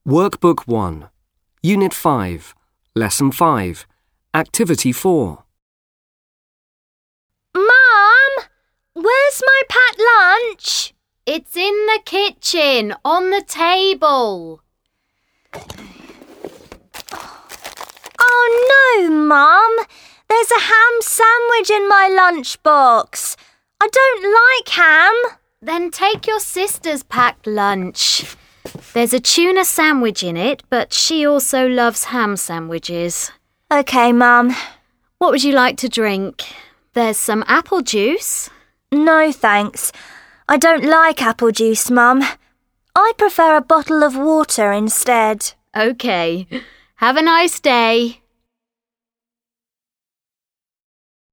Workbook 1, Unit 5, Lesson 5, Activity 4. Mum, where's my packed lunch? It's in the kitchen, on the table. Oh no, Mum. There's a ham sandwich in my lunchbox. I don't like ham. Then take your sister's packed lunch. There's a tuna sandwich in it, but she also loves ham sandwiches. OK, Mum. What would you like to drink? There's some apple juice. No, thanks. I don't like apple juice, Mum. I prefer a bottle of water instead. OK. Have a nice day.